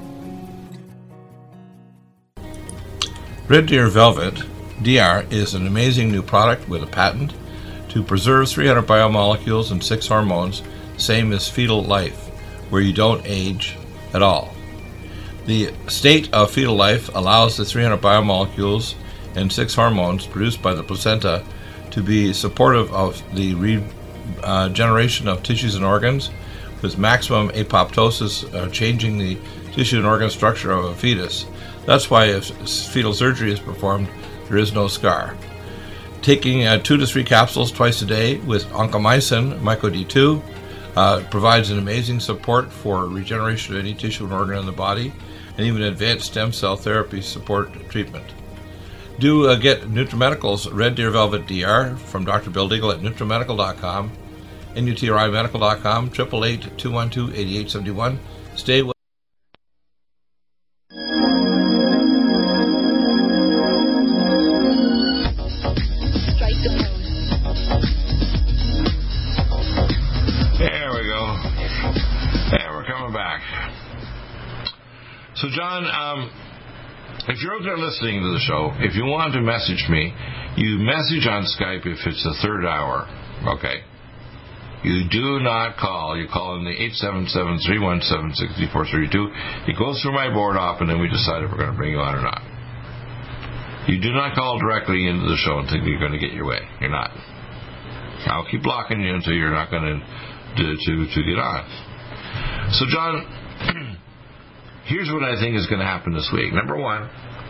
Red Deer Velvet D R is an amazing new product with a patent to preserve three hundred biomolecules and six hormones, same as fetal life, where you don't age at all. The state of fetal life allows the three hundred biomolecules and six hormones produced by the placenta to be supportive of the regeneration uh, of tissues and organs, with maximum apoptosis, uh, changing the tissue and organ structure of a fetus. That's why if fetal surgery is performed, there is no scar. Taking uh, two to three capsules twice a day with oncomycin, Myco D two, uh, provides an amazing support for regeneration of any tissue and organ in the body, and even advanced stem cell therapy support treatment. Do uh, get NutriMedical's Red Deer Velvet D R from Doctor Bill Deagle at NutriMedical dot com, N U T R I medical dot com, eight eight eight, two one two, eight eight seven one. Stay with So, John, um, if you're out there listening to the show, if you want to message me, you message on Skype if it's the third hour, okay? You do not call. You call in the eight seven seven, three one seven, six four three two. It goes through my board op, and then we decide if we're going to bring you on or not. You do not call directly into the show and think you're going to get your way. You're not. I'll keep blocking you until you're not going to, to, to get on. So, John... Here's what I think is going to happen this week. Number one,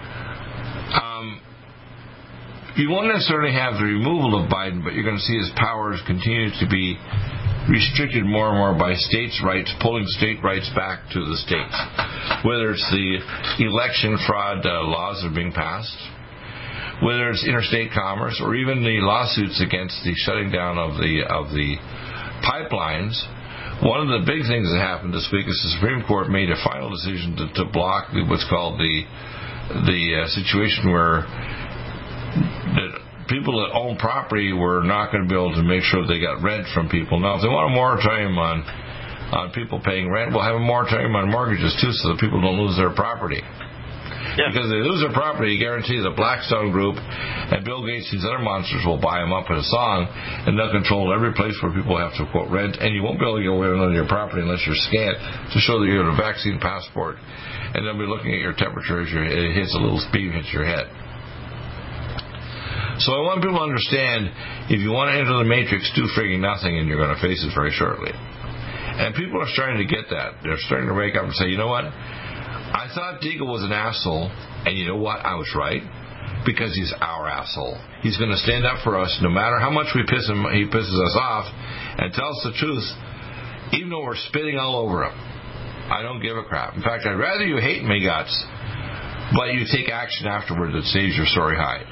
um, you won't necessarily have the removal of Biden, but you're going to see his powers continue to be restricted more and more by states' rights, pulling state rights back to the states. Whether it's the election fraud uh, laws that are being passed, whether it's interstate commerce, or even the lawsuits against the shutting down of the of the pipelines. One of the big things that happened this week is the Supreme Court made a final decision to, to block the, what's called the the uh, situation where the people that own property were not going to be able to make sure they got rent from people. Now, if they want a moratorium on on people paying rent, we'll have a moratorium on mortgages too, so that people don't lose their property. Yeah. Because if they lose their property, you guarantee the Blackstone Group and Bill Gates, these other monsters, will buy them up in a song, and they'll control every place where people have to, quote, rent, and you won't be able to go in on your property unless you're scanned to show that you have a vaccine passport. And they'll be looking at your temperature as your, it hits a little beam hits your head. So I want people to understand, if you want to enter the matrix, do frigging nothing, and you're going to face it very shortly. And people are starting to get that. They're starting to wake up and say, you know what? I thought Deagle was an asshole, and you know what? I was right, because he's our asshole. He's going to stand up for us no matter how much we piss him, he pisses us off, and tell us the truth, even though we're spitting all over him. I don't give a crap. In fact, I'd rather you hate me guts, but you take action afterward that saves your sorry hide.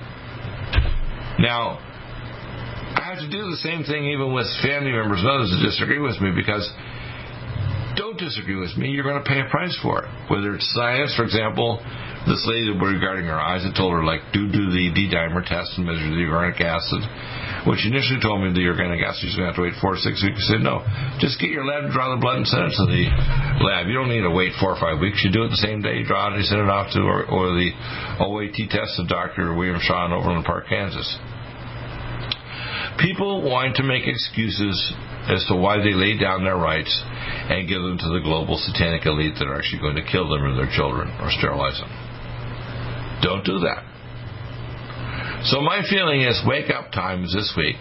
Now, I have to do the same thing even with family members and others that disagree with me, because don't disagree with me, you're going to pay a price for it. Whether it's science, for example, this lady regarding her eyes, I told her, like, do do the D-dimer test and measure the uric acid. When she initially told me the uric acid, she's going to have to wait four or six weeks. I said, no, just get your lab, draw the blood, and send it to the lab. You don't need to wait four or five weeks. You do it the same day, you draw it, and you send it off to or, or the O A T test of Doctor William Shaw in Overland Park, Kansas. People want to make excuses as to why they lay down their rights and give them to the global satanic elite that are actually going to kill them or their children or sterilize them. Don't do that. So my feeling is wake up time is this week.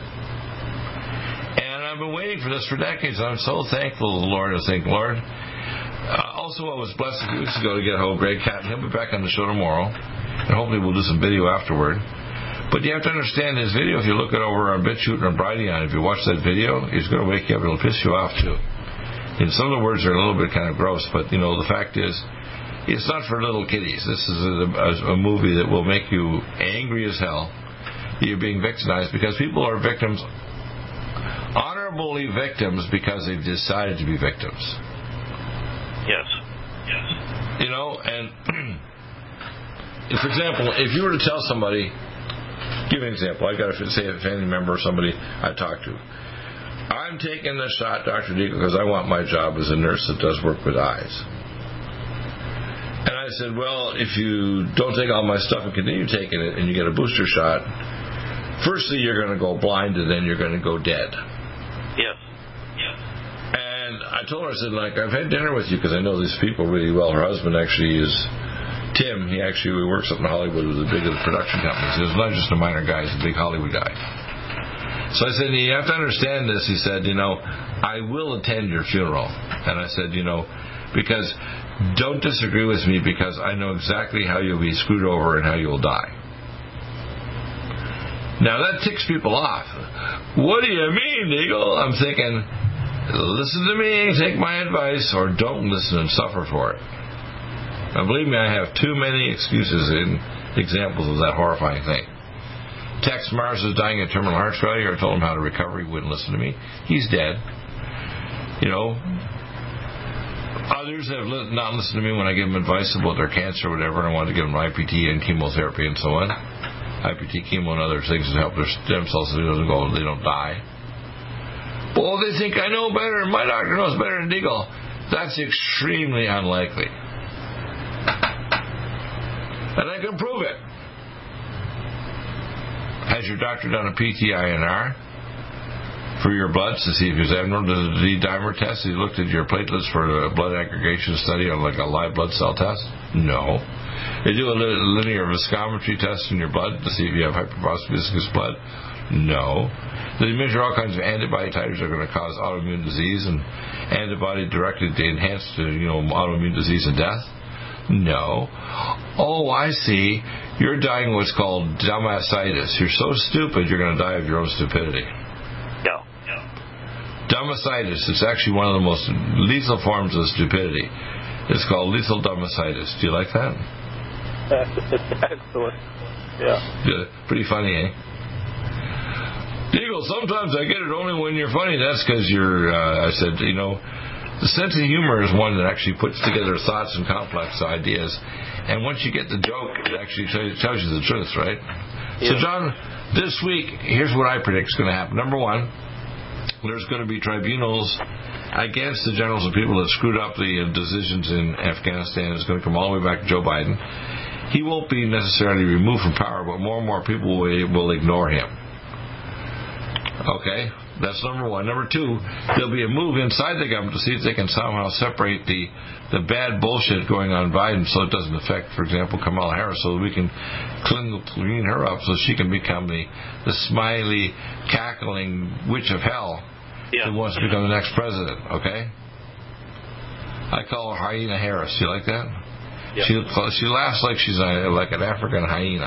And I've been waiting for this for decades. I'm so thankful to the Lord. I think, Lord. Uh, also, I was blessed a few weeks ago to get hold of Greg Catton. He'll be back on the show tomorrow. And hopefully we'll do some video afterward. But you have to understand his video, if you look it over on BitChute and Brighteon, if you watch that video, he's going to wake you up. It'll piss you off, too. And some of the words are a little bit kind of gross, but, you know, the fact is, it's not for little kiddies. This is a, a, a movie that will make you angry as hell. You're being victimized because people are victims, honorably victims, because they've decided to be victims. Yes. Yes. You know, and for example, if you were to tell somebody, give me an example. I got to say a family member or somebody I talked to. I'm taking this shot, Doctor Deagle, because I want my job as a nurse that does work with eyes. And I said, well, if you don't take all my stuff and continue taking it and you get a booster shot, firstly, you're going to go blind and then you're going to go dead. Yes. Yes. And I told her, I said, like, I've had dinner with you because I know these people really well. Her husband actually is Tim. He actually works up in Hollywood with the big production companies. He's not just a minor guy. He's a big Hollywood guy. So I said, you have to understand this. He said, you know, I will attend your funeral. And I said, you know, because don't disagree with me because I know exactly how you'll be screwed over and how you'll die. Now, that ticks people off. What do you mean, Eagle? I'm thinking, listen to me, take my advice, or don't listen and suffer for it. Now, believe me, I have too many excuses and examples of that horrifying thing. Tex Mars is dying of terminal heart failure. I told him how to recover. He wouldn't listen to me. He's dead. You know, others have not listened to me when I give them advice about their cancer or whatever, and I wanted to give them I P T and chemotherapy and so on. I P T, chemo, and other things to help their stem cells so they don't go, they don't die. Well, they think I know better. My doctor knows better than Deagle. That's extremely unlikely. And I can prove it. Has your doctor done a P T I N R for your bloods to see if there's abnormal? Does a D-dimer test? He looked at your platelets for a blood aggregation study on like a live blood cell test? No. They do a linear viscometry test in your blood to see if you have hyperphosphoviscous blood? No. They measure all kinds of antibody titers that are going to cause autoimmune disease and antibody directed to enhance to, you know, autoimmune disease and death? No. Oh, I see. You're dying of what's called dumbasitis. You're so stupid you're going to die of your own stupidity. No. No. Dumbasitis is actually one of the most lethal forms of stupidity. It's called lethal dumbasitis. Do you like that? Excellent. Yeah. Yeah. Pretty funny, eh? Eagle, sometimes I get it only when you're funny. That's because you're, uh, I said, you know, the sense of humor is one that actually puts together thoughts and complex ideas. And once you get the joke, it actually tells you the truth, right? Yeah. So, John, this week, here's what I predict is going to happen. Number one, there's going to be tribunals against the generals and people that screwed up the decisions in Afghanistan. It's going to come all the way back to Joe Biden. He won't be necessarily removed from power, but more and more people will, will ignore him. Okay? That's number one. Number two, there'll be a move inside the government to see if they can somehow separate the, the bad bullshit going on Biden so it doesn't affect, for example, Kamala Harris, so that we can clean, clean her up so she can become the, the smiley, cackling witch of hell yeah. who wants to become the next president, okay? I call her Hyena Harris. You like that? Yeah. She she laughs like she's a, like an African hyena.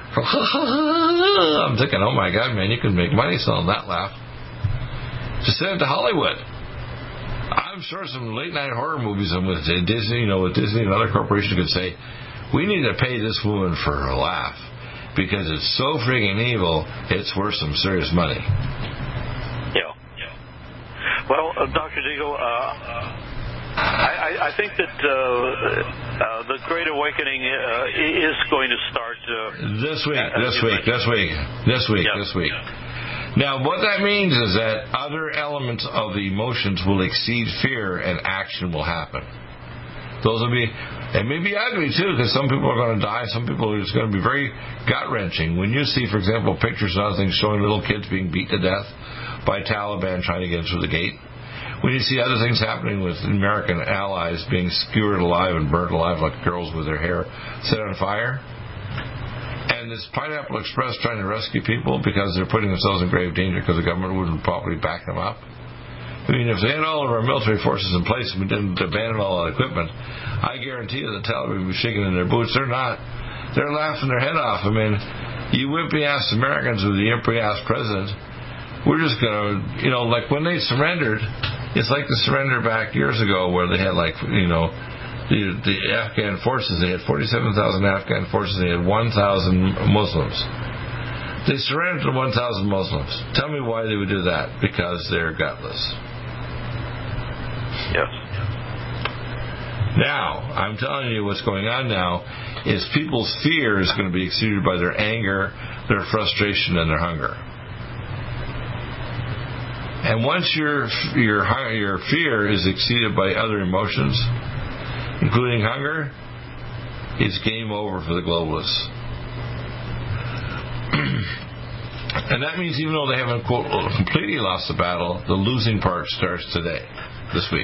I'm thinking, oh my God, man, you can make money selling that laugh. Just send it to Hollywood. I'm sure some late night horror movies with Disney, you know, with Disney and other corporations could say, we need to pay this woman for her laugh because it's so friggin' evil, it's worth some serious money. Yeah. yeah. Well, uh, Doctor Deagle, uh, I, I think that uh, uh, the Great Awakening uh, is going to start uh, this week. This week. This week. This week. Yeah. This week. Now, what that means is that other elements of the emotions will exceed fear and action will happen. Those will be, it may be ugly too, because some people are going to die. Some people are just going to be very gut-wrenching. When you see, for example, pictures and other things showing little kids being beat to death by Taliban trying to get through the gate. When you see other things happening with American allies being skewered alive and burnt alive like girls with their hair set on fire, and this Pineapple Express trying to rescue people because they're putting themselves in grave danger because the government wouldn't properly back them up. I mean, if they had all of our military forces in place and we didn't abandon all that equipment, I guarantee you the Taliban would be shaking in their boots. They're not. They're laughing their head off. I mean, you wimpy-ass Americans with the impy-ass president, we're just going to, you know, like when they surrendered, it's like the surrender back years ago where they had, like, you know, the, the Afghan forces. They had forty-seven thousand Afghan forces. They had one thousand Muslims. They surrendered to one thousand Muslims. Tell me why they would do that. Because they're gutless. Yes. Now, I'm telling you what's going on now is people's fear is going to be exceeded by their anger, their frustration, and their hunger. And once your your your fear is exceeded by other emotions, including hunger, it's game over for the globalists. And that means even though they haven't, quote, completely lost the battle, the losing part starts today, this week.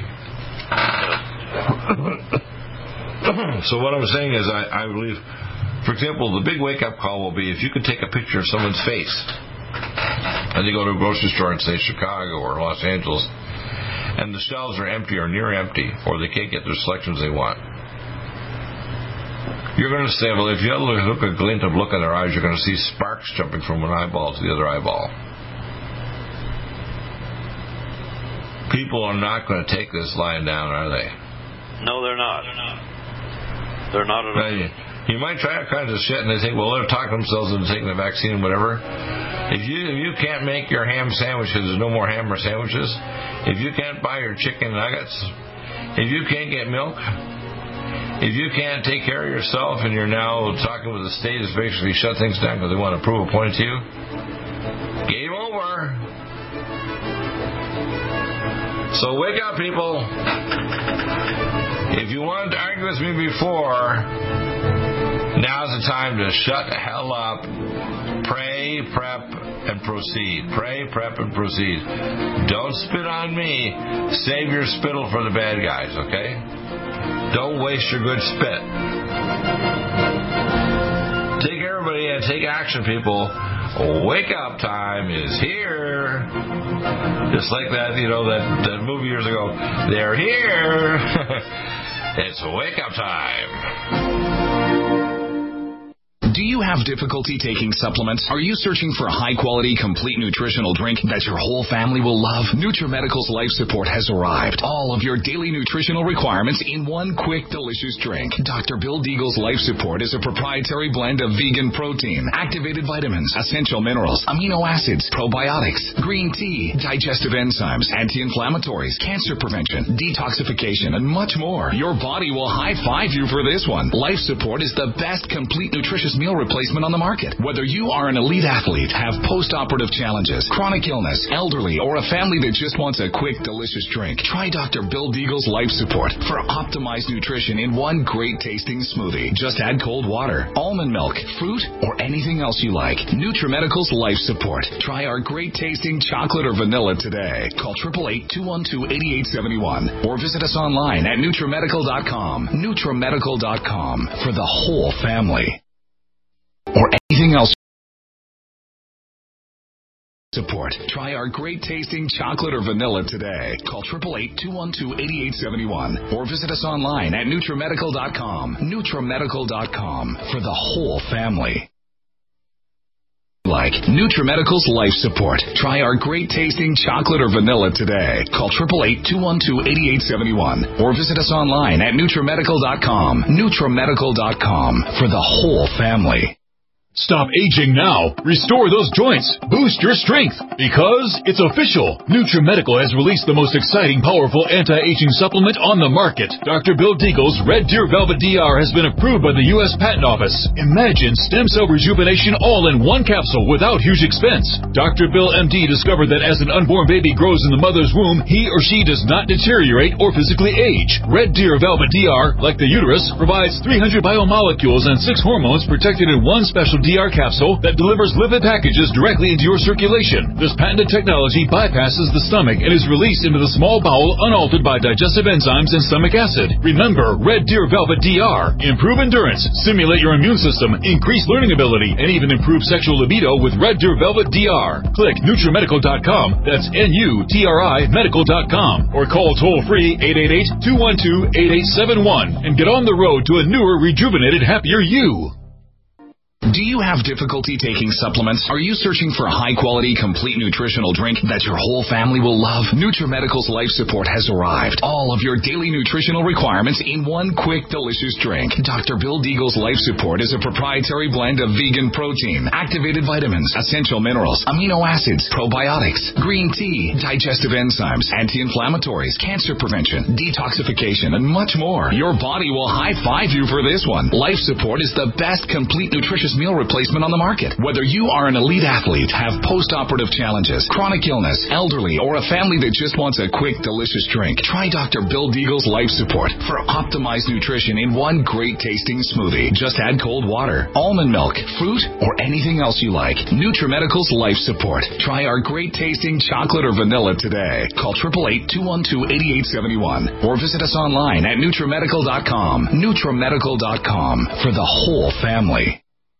So what I'm saying is I, I believe, for example, the big wake-up call will be if you could take a picture of someone's face and you go to a grocery store in, say, Chicago or Los Angeles, and the shelves are empty or near empty, or they can't get the selections they want. You're going to say, well, if you look a glint of look in their eyes, you're going to see sparks jumping from one eyeball to the other eyeball. People are not going to take this lying down, are they? No, they're not. They're not at all. You, you might try all kinds of shit, and they think, well, they're talking themselves into taking the vaccine and whatever. If you if you can't make your ham sandwich because there's no more ham or sandwiches, if you can't buy your chicken nuggets, if you can't get milk, if you can't take care of yourself and you're now talking with the state that's basically shut things down because they want to prove a point to you, game over. So wake up, people. If you wanted to argue with me before, now's the time to shut the hell up. Pray, prep, and proceed. Pray, prep, and proceed. Don't spit on me. Save your spittle for the bad guys, okay? Don't waste your good spit. Take everybody and take action, people. Wake up time is here. Just like that, you know, that, that movie years ago. They're here. It's wake up time. Do you have difficulty taking supplements? Are you searching for a high-quality, complete nutritional drink that your whole family will love? NutriMedical's Life Support has arrived. All of your daily nutritional requirements in one quick, delicious drink. Doctor Bill Deagle's Life Support is a proprietary blend of vegan protein, activated vitamins, essential minerals, amino acids, probiotics, green tea, digestive enzymes, anti-inflammatories, cancer prevention, detoxification, and much more. Your body will high-five you for this one. Life Support is the best complete nutritious meal replacement on the market. Whether you are an elite athlete, have post-operative challenges, chronic illness, elderly, or a family that just wants a quick, delicious drink, try Doctor Bill Deagle's Life Support for optimized nutrition in one great-tasting smoothie. Just add cold water, almond milk, fruit, or anything else you like. NutriMedical's Life Support. Try our great-tasting chocolate or vanilla today. Call eight eight eight, two one two, eight eight seven one or visit us online at NutriMedical dot com. NutriMedical dot com for the whole family. Or anything else. Support. Try our great-tasting chocolate or vanilla today. Call eight eight eight, two one two, eight eight seven one or visit us online at NutriMedical dot com. NutriMedical dot com for the whole family. Like NutriMedical's Life Support. Try our great-tasting chocolate or vanilla today. Call eight eight eight, two one two, eight eight seven one or visit us online at NutriMedical dot com. NutriMedical dot com for the whole family. Stop aging now. Restore those joints. Boost your strength. Because it's official. NutriMedical has released the most exciting, powerful anti-aging supplement on the market. Doctor Bill Deagle's Red Deer Velvet D R has been approved by the U S Patent Office. Imagine stem cell rejuvenation all in one capsule without huge expense. Doctor Bill M D discovered that as an unborn baby grows in the mother's womb, he or she does not deteriorate or physically age. Red Deer Velvet D R, like the uterus, provides three hundred biomolecules and six hormones protected in one special D R capsule that delivers lipid packages directly into your circulation. This patented technology bypasses the stomach and is released into the small bowel unaltered by digestive enzymes and stomach acid. Remember, Red Deer Velvet D R. Improve endurance, stimulate your immune system, increase learning ability, and even improve sexual libido with Red Deer Velvet D R. Click NutriMedical dot com. That's N U T R I medical dot com. Or call toll-free eight eight eight, two one two, eight eight seven one and get on the road to a newer, rejuvenated, happier you. Do you have difficulty taking supplements? Are you searching for a high-quality, complete nutritional drink that your whole family will love? NutriMedical's Life Support has arrived. All of your daily nutritional requirements in one quick, delicious drink. Doctor Bill Deagle's Life Support is a proprietary blend of vegan protein, activated vitamins, essential minerals, amino acids, probiotics, green tea, digestive enzymes, anti-inflammatories, cancer prevention, detoxification, and much more. Your body will high-five you for this one. Life Support is the best complete nutritious meal replacement on the market. Whether you are an elite athlete, have post-operative challenges, chronic illness, elderly, or a family that just wants a quick, delicious drink, try Doctor Bill Deagle's Life Support for optimized nutrition in one great tasting smoothie. Just add cold water, almond milk, fruit, or anything else you like. NutriMedical's Life Support. Try our great tasting chocolate or vanilla today. Call eight eight eight, two one two, eight eight seven one or visit us online at NutriMedical dot com. NutriMedical dot com for the whole family.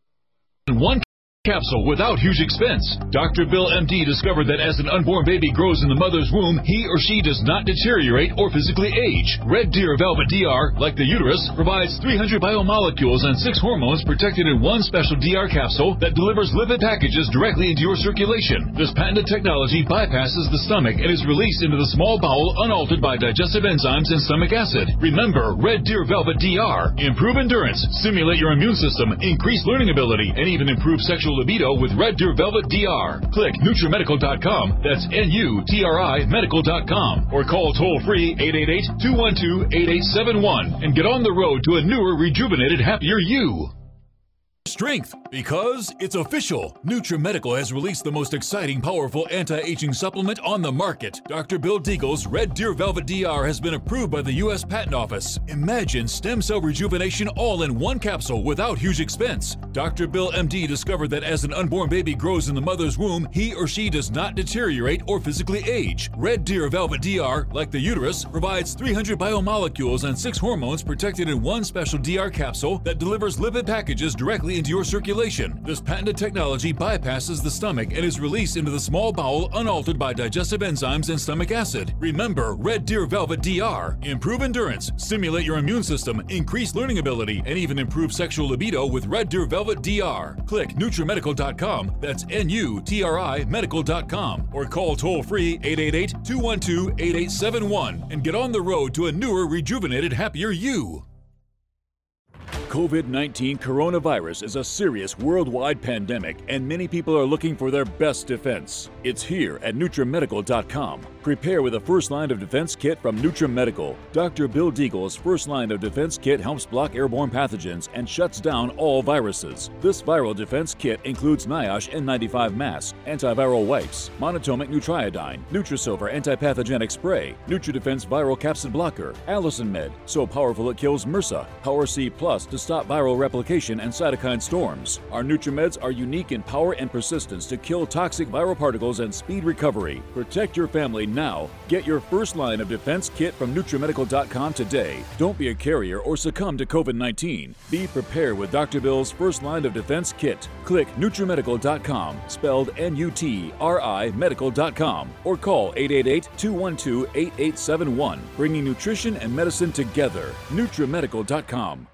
One capsule without huge expense. Doctor Bill M D discovered that as an unborn baby grows in the mother's womb, he or she does not deteriorate or physically age. Red Deer Velvet D R, like the uterus, provides three hundred biomolecules and six hormones protected in one special D R capsule that delivers lipid packages directly into your circulation. This patented technology bypasses the stomach and is released into the small bowel unaltered by digestive enzymes and stomach acid. Remember, Red Deer Velvet D R. Improve endurance, stimulate your immune system, increase learning ability, and even improve sexual libido with Red Deer Velvet D R. Click NutriMedical dot com. That's N U T R I medical dot com. Or call toll-free eight eight eight, two one two, eight eight seven one and get on the road to a newer, rejuvenated, happier you. Strength, because it's official. NutriMedical has released the most exciting, powerful anti-aging supplement on the market. Doctor Bill Deagle's Red Deer Velvet D R has been approved by the U S Patent Office. Imagine stem cell rejuvenation all in one capsule without huge expense. Doctor Bill M D discovered that as an unborn baby grows in the mother's womb, he or she does not deteriorate or physically age. Red Deer Velvet D R, like the uterus, provides three hundred biomolecules and six hormones protected in one special D R capsule that delivers lipid packages directly into your circulation. This patented technology bypasses the stomach and is released into the small bowel unaltered by digestive enzymes and stomach acid. Remember, Red Deer Velvet D R. Improve endurance, stimulate your immune system, increase learning ability, and even improve sexual libido with Red Deer Velvet D R. Click NutriMedical dot com. That's N U T R I medical dot com. Or call toll-free eight eight eight, two one two, eight eight seven one and get on the road to a newer, rejuvenated, happier you. COVID nineteen coronavirus is a serious worldwide pandemic, and many people are looking for their best defense. It's here at NutriMedical dot com. Prepare with a first line of defense kit from NutriMedical. Doctor Bill Deagle's first line of defense kit helps block airborne pathogens and shuts down all viruses. This viral defense kit includes NIOSH N ninety-five mask, antiviral wipes, monatomic Nutriodine, Nutrisilver antipathogenic spray, NutriDefense viral capsid blocker, Allison Med, so powerful it kills MRSA, Power C Plus to stop viral replication and cytokine storms. Our NutriMeds are unique in power and persistence to kill toxic viral particles and speed recovery. Protect your family now. Get your first line of defense kit from NutriMedical dot com today. Don't be a carrier or succumb to COVID nineteen. Be prepared with Doctor Bill's first line of defense kit. Click NutriMedical dot com, spelled N U T R I medical dot com, or call eight eight eight, two one two, eight eight seven one, bringing nutrition and medicine together. NutriMedical dot com.